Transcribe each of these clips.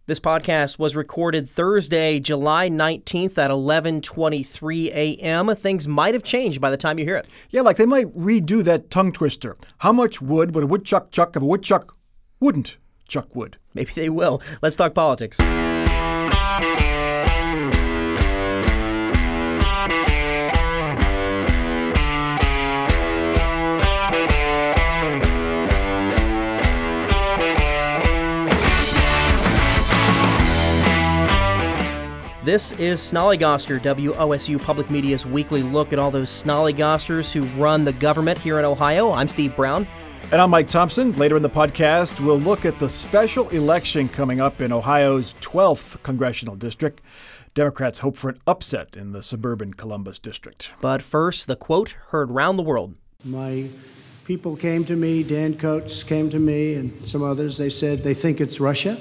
This podcast was recorded Thursday, July 19th at 11:23 a.m. Things might have changed by the time you hear it. Yeah, like they might redo that tongue twister. How much wood would a woodchuck chuck if a woodchuck wouldn't chuck wood? Maybe they will. Let's talk politics. This is Snollygoster, WOSU Public Media's weekly look at all those snollygosters who run the government here in Ohio. I'm Steve Brown. And I'm Mike Thompson. Later in the podcast, we'll look at the special election coming up in Ohio's 12th congressional district. Democrats hope for an upset in the suburban Columbus district. But first, the quote heard round the world. My people came to me, Dan Coates came to me, and some others. They said they think it's Russia.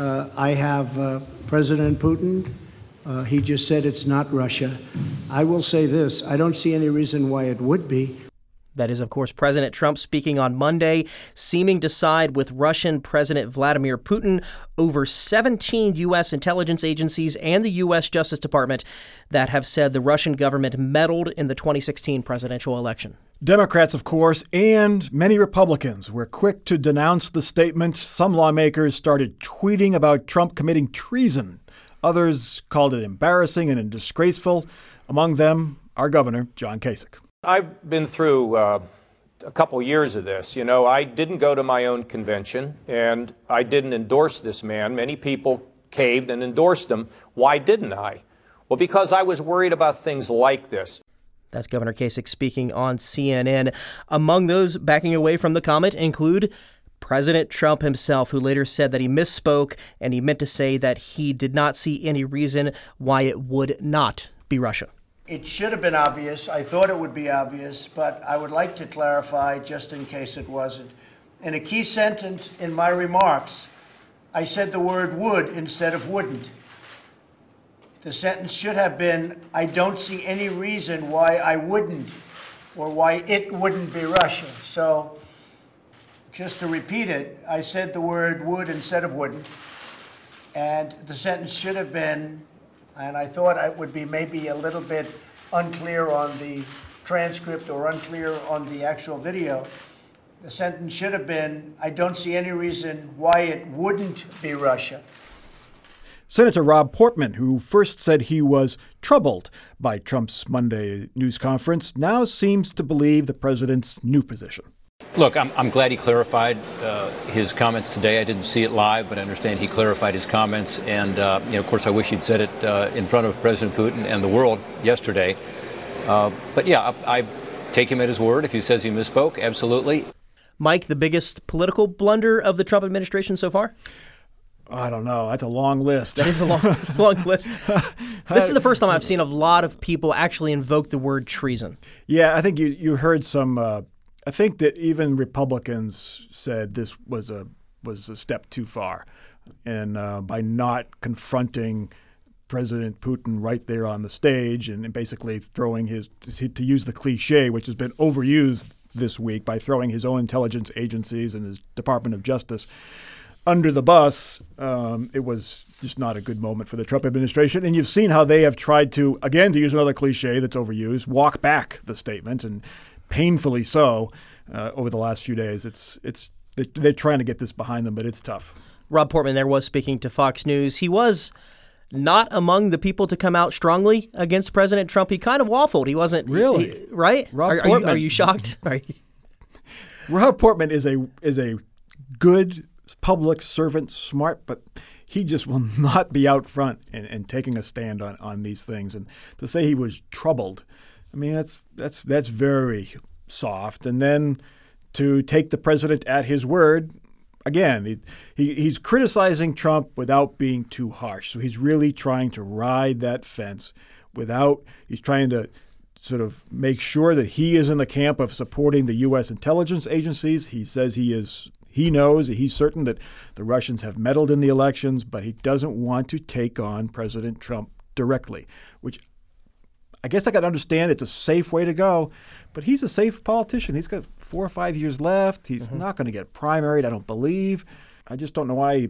I have President Putin. He just said it's not Russia. I will say this. I don't see any reason why it would be. That is, of course, President Trump speaking on Monday, seeming to side with Russian President Vladimir Putin over 17 U.S. intelligence agencies and the U.S. Justice Department that have said the Russian government meddled in the 2016 presidential election. Democrats, of course, and many Republicans were quick to denounce the statement. Some lawmakers started tweeting about Trump committing treason. Others called it embarrassing and disgraceful. Among them, our governor, John Kasich. I've been through a couple years of this. You know, I didn't go to my own convention, and I didn't endorse this man. Many people caved and endorsed him. Why didn't I? Well, because I was worried about things like this. That's Governor Kasich speaking on CNN. Among those backing away from the comment include President Trump himself, who later said that he misspoke and he meant to say that he did not see any reason why it would not be Russia. It should have been obvious. I thought it would be obvious, but I would like to clarify just in case it wasn't. In a key sentence in my remarks, I said the word would instead of wouldn't. The sentence should have been, I don't see any reason why I wouldn't or why it wouldn't be Russia. So just to repeat it, I said the word would instead of wouldn't. And the sentence should have been, and I thought it would be maybe a little bit unclear on the transcript or unclear on the actual video. The sentence should have been, I don't see any reason why it wouldn't be Russia. Senator Rob Portman, who first said he was troubled by Trump's Monday news conference, now seems to believe the president's new position. Look, I'm glad he clarified his comments today. I didn't see it live, but I understand he clarified his comments. And, of course, I wish he'd said it in front of President Putin and the world yesterday. But, yeah, I take him at his word. If he says he misspoke, absolutely. Mike, the biggest political blunder of the Trump administration so far? I don't know. That's a long list. That is a long list. This is the first time I've seen a lot of people actually invoke the word treason. Yeah, I think you heard some I think that even Republicans said this was a step too far, and by not confronting President Putin right there on the stage and basically throwing to use the cliche, which has been overused this week, by throwing his own intelligence agencies and his Department of Justice under the bus, it was just not a good moment for the Trump administration. And you've seen how they have tried to, again, to use another cliche that's overused, walk back the statement, and painfully so over the last few days. They're trying to get this behind them, but it's tough. Rob Portman there was speaking to Fox News. He was not among the people to come out strongly against President Trump. He kind of waffled. He wasn't really right. Rob Portman, are you shocked? Rob Portman is a good public servant, smart, but he just will not be out front and taking a stand on these things. And to say he was troubled, I mean, that's very soft. And then to take the president at his word, again, he's criticizing Trump without being too harsh. So he's really trying to ride that fence he's trying to sort of make sure that he is in the camp of supporting the U.S. intelligence agencies. He says he knows, he's certain that the Russians have meddled in the elections, but he doesn't want to take on President Trump directly, which I guess I can understand. It's a safe way to go, but he's a safe politician. He's got 4 or 5 years left. He's not going to get primaried, I don't believe. I just don't know why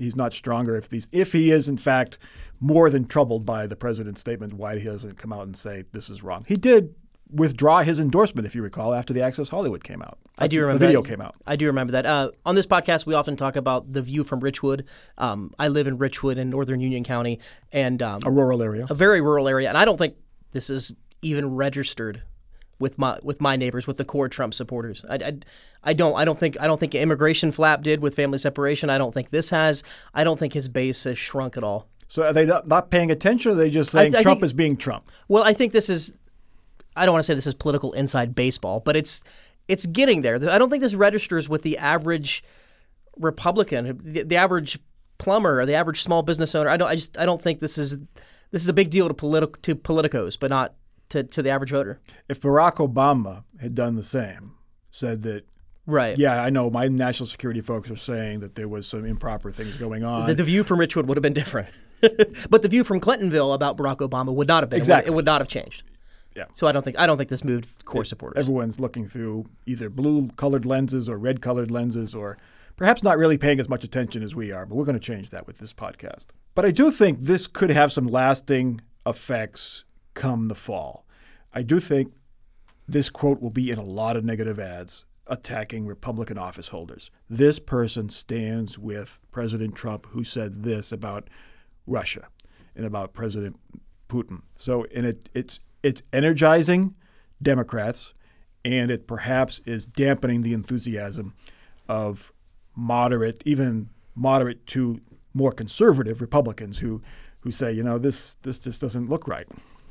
he's not stronger. If he is in fact more than troubled by the president's statement, why he doesn't come out and say this is wrong? He did withdraw his endorsement, if you recall, after the Access Hollywood came out. I do remember the video that. came out. I do remember that. On this podcast, we often talk about the view from Richwood. I live in Richwood in northern Union County, and A rural area. a very rural area, and I don't think this is even registered with my neighbors, with the core Trump supporters. I don't think immigration flap did with family separation. I don't think this has. I don't think his base has shrunk at all. So are they not paying attention, or are they just saying I Trump think- is being Trump? Well, I think this is. I don't want to say this is political inside baseball, but it's getting there. I don't think this registers with the average Republican, the average plumber, or the average small business owner. I don't think this is a big deal to politicos, but not to the average voter. If Barack Obama had done the same, said that, Right. yeah, I know my national security folks are saying that there was some improper things going on. The view from Richwood would have been different. But the view from Clintonville about Barack Obama would not have been. Exactly. It would not have changed. Yeah. So I don't think this moved core supporters. Everyone's looking through either blue-colored lenses or red-colored lenses, or perhaps not really paying as much attention as we are, but we're going to change that with this podcast. But I do think this could have some lasting effects come the fall. I do think this quote will be in a lot of negative ads attacking Republican office holders. This person stands with President Trump, who said this about Russia and about President Putin. So, and it's energizing Democrats, and it perhaps is dampening the enthusiasm of moderate, even moderate to more conservative Republicans who say, this just doesn't look right.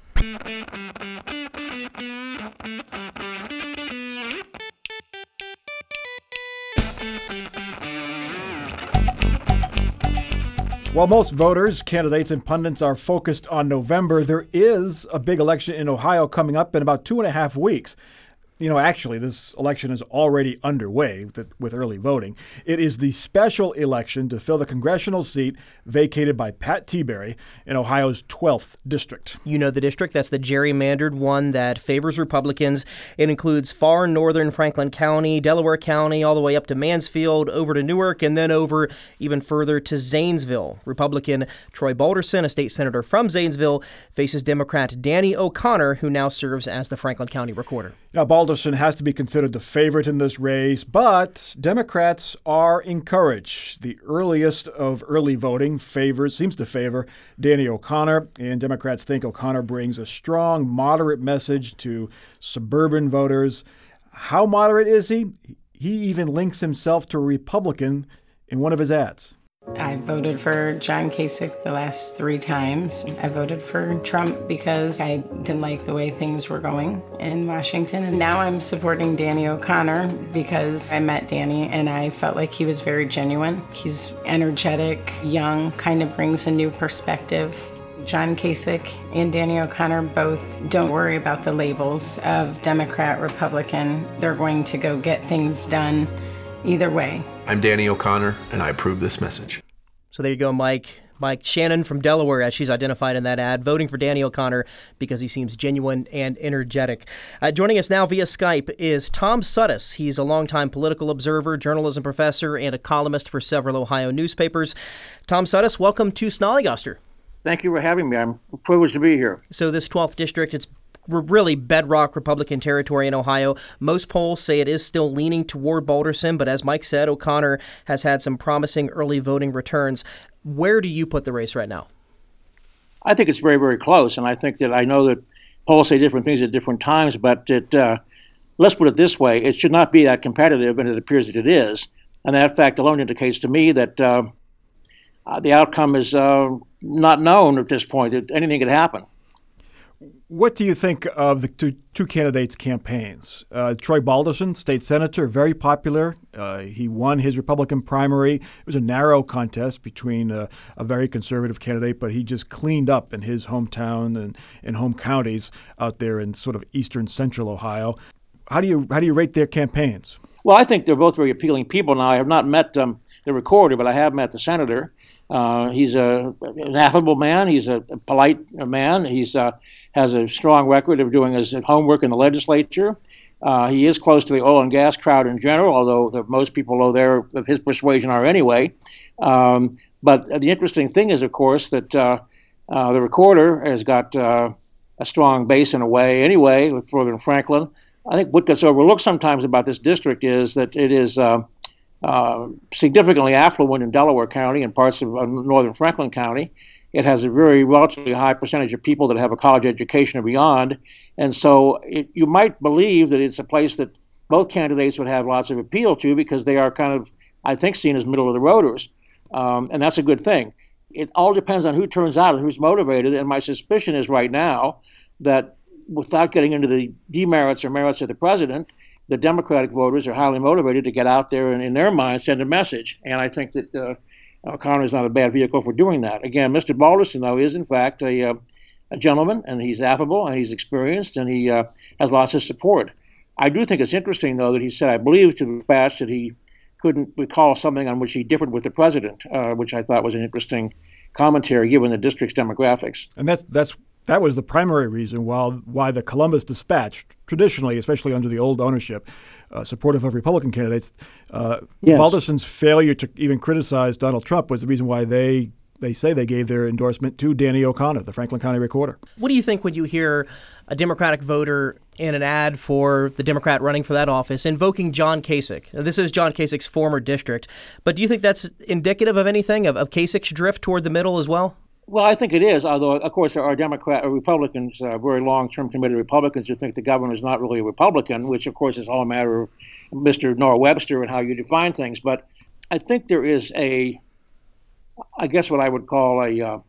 While most voters, candidates, and pundits are focused on November, there is a big election in Ohio coming up in about 2.5 weeks. Actually, this election is already underway with early voting. It is the special election to fill the congressional seat vacated by Pat Tiberi in Ohio's 12th district. You know the district. That's the gerrymandered one that favors Republicans. It includes far northern Franklin County, Delaware County, all the way up to Mansfield, over to Newark, and then over even further to Zanesville. Republican Troy Balderson, a state senator from Zanesville, faces Democrat Danny O'Connor, who now serves as the Franklin County recorder. Now, Balderson has to be considered the favorite in this race, but Democrats are encouraged. The earliest of early voting seems to favor Danny O'Connor, and Democrats think O'Connor brings a strong, moderate message to suburban voters. How moderate is he? He even links himself to a Republican in one of his ads. I voted for John Kasich the last 3 times. I voted for Trump because I didn't like the way things were going in Washington. And now I'm supporting Danny O'Connor because I met Danny and I felt like he was very genuine. He's energetic, young, kind of brings a new perspective. John Kasich and Danny O'Connor both don't worry about the labels of Democrat, Republican. They're going to go get things done either way. I'm Danny O'Connor, and I approve this message. So there you go, Mike Shannon from Delaware, as she's identified in that ad, voting for Danny O'Connor because he seems genuine and energetic. Joining us now via Skype is Tom Suddes. He's a longtime political observer, journalism professor, and a columnist for several Ohio newspapers. Tom Suddes, welcome to Snollygoster. Thank you for having me. I'm privileged to be here. So this 12th district, it's really bedrock Republican territory in Ohio. Most polls say it is still leaning toward Balderson, but as Mike said, O'Connor has had some promising early voting returns. Where do you put the race right now? I think it's very, very close, and I know that polls say different things at different times, but let's put it this way. It should not be that competitive, and it appears that it is. And that fact alone indicates to me that the outcome is not known at this point. Anything could happen. What do you think of the two candidates' campaigns? Troy Balderson, state senator, very popular. He won his Republican primary. It was a narrow contest between a very conservative candidate, but he just cleaned up in his hometown and home counties out there in sort of eastern central Ohio. How do you rate their campaigns? Well, I think they're both very appealing people. Now, I have not met the recorder, but I have met the senator. He's an affable man. He's a polite man. He's has a strong record of doing his homework in the legislature. He is close to the oil and gas crowd in general, although most people over there of his persuasion are anyway. But the interesting thing is, of course, that the recorder has got a strong base in a way anyway with Northern Franklin. I think what gets overlooked sometimes about this district is that it is significantly affluent in Delaware County and parts of Northern Franklin County. It has a very relatively high percentage of people that have a college education or beyond. And so you might believe that it's a place that both candidates would have lots of appeal to because they are kind of, I think, seen as middle of the roaders. And that's a good thing. It all depends on who turns out and who's motivated. And my suspicion is right now that without getting into the demerits or merits of the president, the Democratic voters are highly motivated to get out there and, in their minds, send a message. And I think that O'Connor is not a bad vehicle for doing that. Again, Mr. Balderson, though, is in fact a gentleman, and he's affable, and he's experienced, and he has lots of support. I do think it's interesting, though, that he said, I believe to the dispatch, that he couldn't recall something on which he differed with the president, which I thought was an interesting commentary given the district's demographics. And that was the primary reason why the Columbus Dispatch, traditionally, especially under the old ownership, supportive of Republican candidates, Yes. Balderson's failure to even criticize Donald Trump was the reason why they say they gave their endorsement to Danny O'Connor, the Franklin County Recorder. What do you think when you hear a Democratic voter in an ad for the Democrat running for that office invoking John Kasich? Now, this is John Kasich's former district, but do you think that's indicative of anything, of Kasich's drift toward the middle as well? Well, I think it is, although, of course, there are Republicans, very long-term committed Republicans who think the governor is not really a Republican, which, of course, is all a matter of Mr. Noah Webster and how you define things. But I think there is I guess what I would call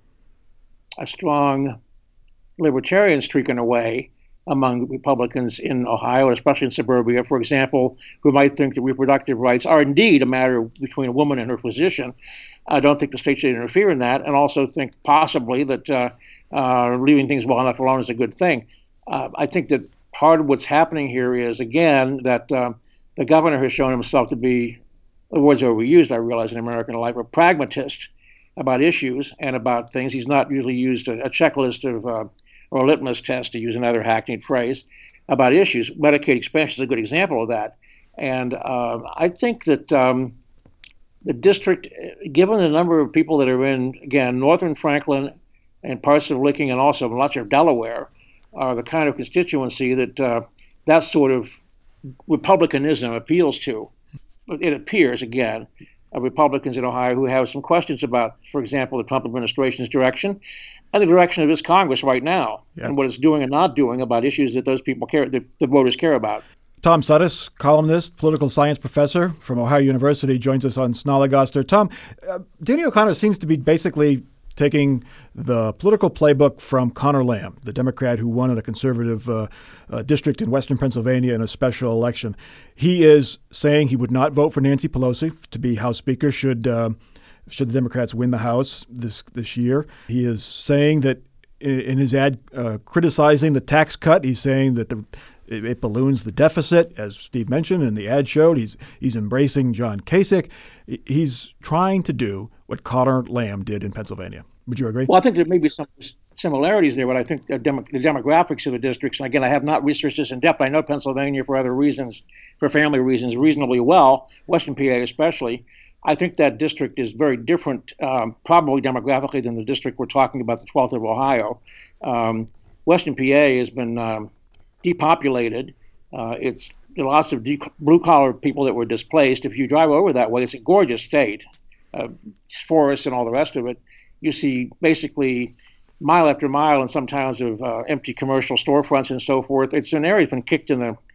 a strong libertarian streak in a way among Republicans in Ohio, especially in suburbia, for example, who might think that reproductive rights are indeed a matter between a woman and her physician. I don't think the state should interfere in that, and also think possibly that leaving things well enough alone is a good thing. I think that part of what's happening here is, again, that the governor has shown himself to be, the words are overused, I realize, in American life, a pragmatist about issues and about things. He's not usually used a checklist of or a litmus test, to use another hackneyed phrase, about issues. Medicaid expansion is a good example of that. And I think that the district, given the number of people that are in, again, Northern Franklin and parts of Licking and also much of Delaware, are the kind of constituency that that sort of republicanism appeals to. It appears, again, Republicans in Ohio who have some questions about, for example, the Trump administration's direction and the direction of this Congress right now, and what it's doing and not doing about issues that those people care, that the voters care about. Tom Sudduth, columnist, political science professor from Ohio University, joins us on Snolligoster. Tom, Danny O'Connor seems to be basically taking the political playbook from Connor Lamb, the Democrat who won in a conservative district in western Pennsylvania in a special election. He is saying he would not vote for Nancy Pelosi to be House Speaker should the Democrats win the House this year. He is saying that in his ad criticizing the tax cut, he's saying that it balloons the deficit, as Steve mentioned, and the ad showed. He's embracing John Kasich. He's trying to do what Connor Lamb did in Pennsylvania. Would you agree? Well, I think there may be some similarities there, but I think the demographics of the districts, and again, I have not researched this in depth. I know Pennsylvania for other reasons, for family reasons, reasonably well, Western PA especially. I think that district is very different, probably demographically, than the district we're talking about, the 12th of Ohio. Western PA has been depopulated. It's lots of blue-collar people that were displaced. If you drive over that way, it's a gorgeous state, forests and all the rest of it. You see basically mile after mile in some towns of empty commercial storefronts and so forth. It's an area that's been kicked in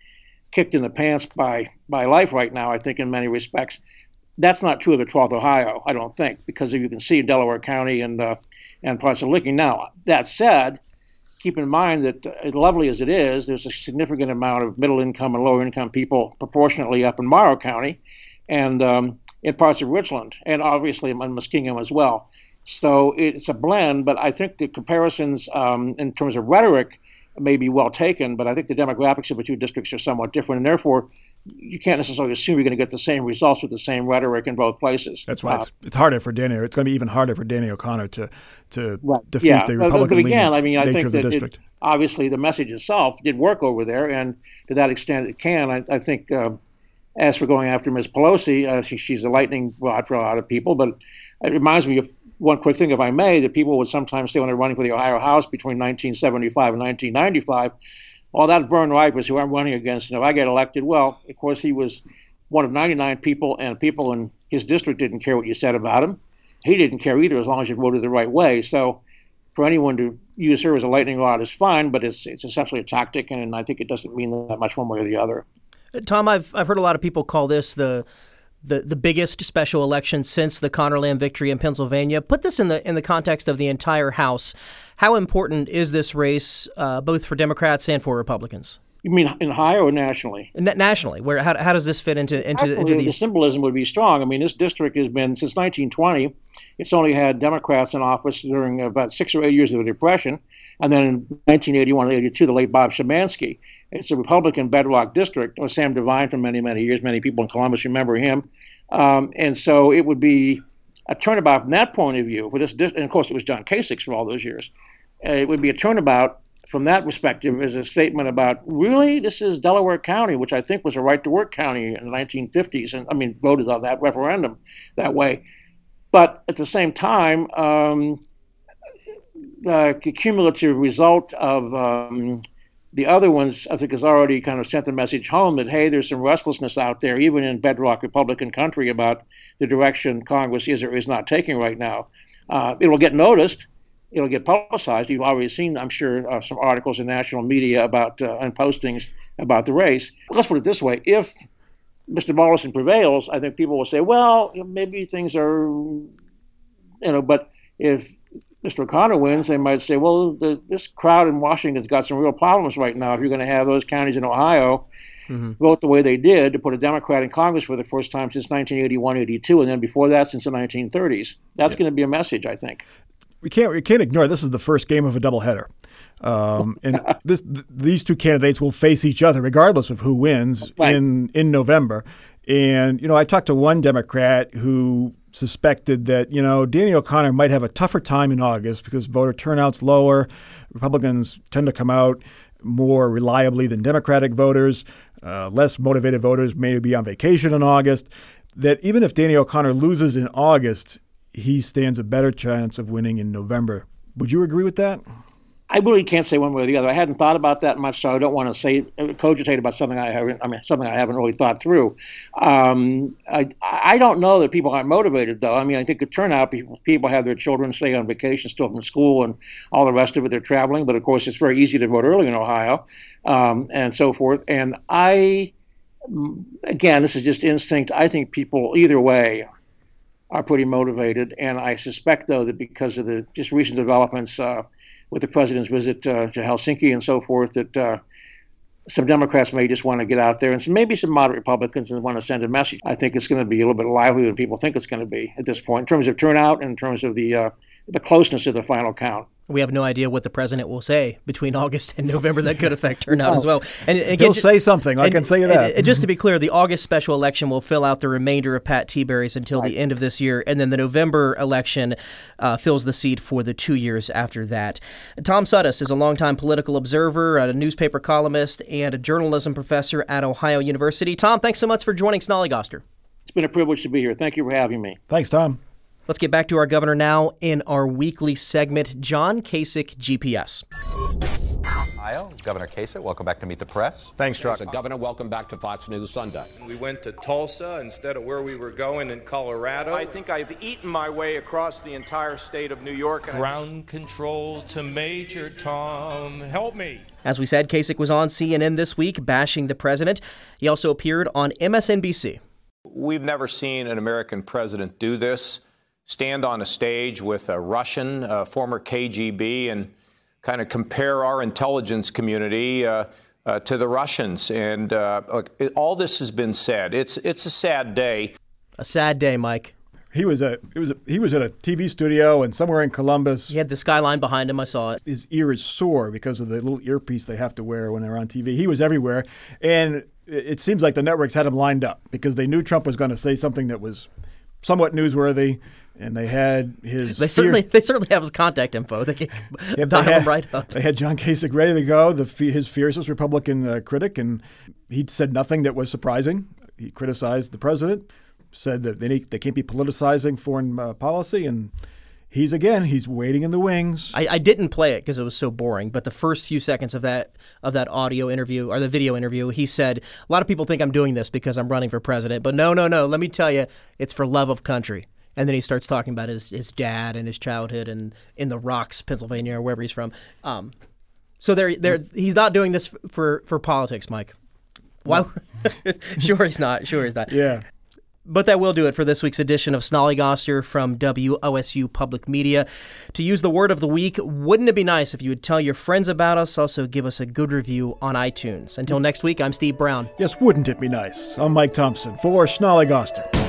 the pants by life right now, I think, in many respects. That's not true of the 12th Ohio, I don't think, because you can see Delaware County and parts of Licking. Now, that said, keep in mind that as lovely as it is, there's a significant amount of middle-income and lower-income people proportionately up in Morrow County and in parts of Richland, and obviously in Muskingum as well. So it's a blend, but I think the comparisons in terms of rhetoric may be well taken, but I think the demographics of the two districts are somewhat different, and therefore you can't necessarily assume you're going to get the same results with the same rhetoric in both places. That's why it's harder for Danny. It's going to be even harder for Danny O'Connor to defeat the Republican but again, I mean, I think of the that district. Obviously the message itself did work over there, and to that extent it can. I think as for going after Ms. Pelosi, she's a lightning rod for a lot of people, but It reminds me of one quick thing, if I may, that people would sometimes say when they're running for the Ohio House between 1975 and 1995, well, that Vern Ripers, who I'm running against, and if I get elected, well, of course, he was one of 99 people, and people in his district didn't care what you said about him. He didn't care either, as long as you voted the right way. So for anyone to use her as a lightning rod is fine, but it's essentially a tactic, and I think it doesn't mean that much one way or the other. Tom, I've heard a lot of people call this the biggest special election since the Connerland victory in Pennsylvania. Put this in the context of the entire House. How important is this race, both for Democrats and for Republicans? You mean in Ohio or nationally? Nationally, how does this fit into the symbolism would be strong. I mean, this district has been since 1920. It's only had Democrats in office during about 6 or 8 years of the Depression, and then in 1981 and 82, the late Bob Szymanski. It's a Republican bedrock district. With Sam Devine for many, many years. Many people in Columbus remember him, and so it would be a turnabout from that point of view for this. And of course, it was John Kasich for all those years. It would be a turnabout from that perspective as a statement about, really, this is Delaware County, which I think was a right-to-work county in the 1950s, and I mean, voted on that referendum that way. But at the same time, the cumulative result of the other ones, I think, has already kind of sent the message home that, hey, there's some restlessness out there, even in bedrock Republican country, about the direction Congress is or is not taking right now. It'll get noticed. It'll get publicized. You've already seen, I'm sure, some articles in national media about and postings about the race. Let's put it this way. If Mr. Mollison prevails, I think people will say, well, maybe things are, but if Mr. O'Connor wins, they might say, well, this crowd in Washington's got some real problems right now if you're going to have those counties in Ohio vote the way they did to put a Democrat in Congress for the first time since 1981, 82, and then before that since the 1930s. That's going to be a message, I think. We can't ignore this is the first game of a doubleheader. And these two candidates will face each other regardless of who wins in November. And, I talked to one Democrat who suspected that, Danny O'Connor might have a tougher time in August because voter turnout's lower. Republicans tend to come out more reliably than Democratic voters. Less motivated voters may be on vacation in August. That even if Danny O'Connor loses in August, he stands a better chance of winning in November. Would you agree with that? I really can't say one way or the other. I hadn't thought about that much, so I don't want to cogitate about something I haven't really thought through. I don't know that people aren't motivated, though. I mean, I think the turnout, people have their children stay on vacation still from school and all the rest of it, they're traveling. But, of course, it's very easy to vote early in Ohio and so forth. And again, this is just instinct. I think people either way are pretty motivated. And I suspect, though, that because of the just recent developments with the president's visit to Helsinki and so forth, that some Democrats may just want to get out there, and maybe some moderate Republicans want to send a message. I think it's going to be a little bit livelier than people think it's going to be at this point in terms of turnout and in terms of the closeness of the final count. We have no idea what the president will say between August and November. That could affect turnout as well. And again, he'll say something. I can say that. And just to be clear, the August special election will fill out the remainder of Pat Tiberi's until the end of this year, and then the November election fills the seat for the 2 years after that. Tom Sudduth is a longtime political observer, a newspaper columnist, and a journalism professor at Ohio University. Tom, thanks so much for joining Snollygoster. It's been a privilege to be here. Thank you for having me. Thanks, Tom. Let's get back to our governor now in our weekly segment, John Kasich, GPS. Ohio, Governor Kasich, welcome back to Meet the Press. Thanks, Chuck. Governor, welcome back to Fox News Sunday. We went to Tulsa instead of where we were going in Colorado. I think I've eaten my way across the entire state of New York. Ground control to Major Tom. Help me. As we said, Kasich was on CNN this week bashing the president. He also appeared on MSNBC. We've never seen an American president do this. Stand on a stage with a Russian, former KGB, and kind of compare our intelligence community to the Russians. And all this has been said. It's a sad day. A sad day, Mike. He was at a TV studio and somewhere in Columbus. He had the skyline behind him. I saw it. His ear is sore because of the little earpiece they have to wear when they're on TV. He was everywhere, and it seems like the networks had him lined up because they knew Trump was going to say something that was somewhat newsworthy. And they had his. They certainly have his contact info. They can dial him right up. They had John Kasich ready to go, his fiercest Republican critic, and he said nothing that was surprising. He criticized the president, said that they can't be politicizing foreign policy, and he's waiting in the wings. I didn't play it because it was so boring, but the first few seconds of that audio interview or the video interview, he said, a lot of people think I'm doing this because I'm running for president, but no, let me tell you, it's for love of country. And then he starts talking about his dad and his childhood and in the Rocks, Pennsylvania, or wherever he's from. So he's not doing this for politics, Mike. Why? Sure he's not. Yeah. But that will do it for this week's edition of Snollygoster from WOSU Public Media. To use the word of the week, wouldn't it be nice if you would tell your friends about us? Also give us a good review on iTunes. Until next week, I'm Steve Brown. Yes, wouldn't it be nice? I'm Mike Thompson for Snollygoster.